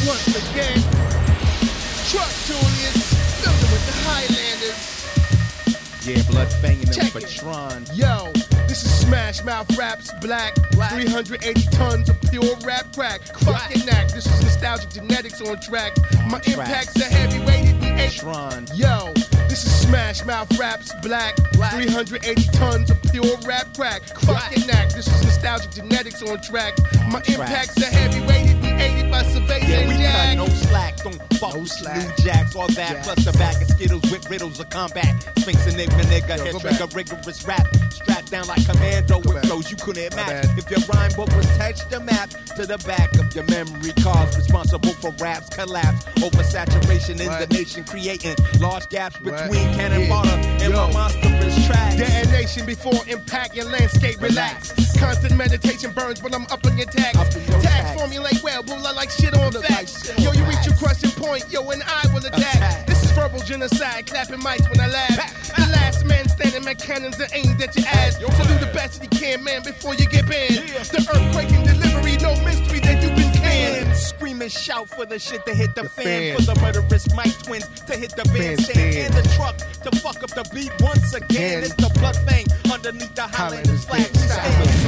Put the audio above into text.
Once again, Truck Julius, building with the Highlanders. Yeah, blood fanging them Check for it. Tron. Yo, this is Smash Mouth Raps Black. 380 tons of pure rap crack. Fucking knack, this is nostalgic genetics on track. My impacts are heavyweighted, we ain't Tron. Yo, this is Smash Mouth Raps Black. 380 tons of pure rap crack. Fucking knack, this is nostalgic genetics on track. My impacts are heavyweighted, we aided by surveillance Yeah, and we jack. cut no slack, don't fuck No with slack. New Jacks, all that, Jacks. plus a bag of Skittles with riddles of combat. Sphinx and Enigma, nigga, Yo, head go trigger, back. rigorous rap, strapped down like commando Go with back. flows you couldn't My match. bad. If your rhyme book was attached to map to the back of your memory cards, responsible for raps collapse, oversaturation in Right. the nation, creating large gaps Right. between cannon Yeah. fodder and Yo. my monstrous tracks. Detonation before impact, your landscape relax. Constant meditation burns, but I'm up on your tax. Up in your Tax tax. formulate well, but look like shit on Look like facts. shit Yo, on you reach your facts. crushing point, yo, and I will attack. Attack. This is verbal genocide, clapping mics when I laugh. The last man standing, my cannons are aimed at your ass. Your So do ass. the best that you can, man, before you get banned. Yeah. The earthquake and delivery, no mystery that you've been canned. Fans scream and shout for the shit to hit the The fan, fan. for the murderous mic twins to hit the bandstand Bandstand. and the truck to fuck up the beat once again. Again. It's the blood fang underneath the Highlanders Highlanders flag flag. stand.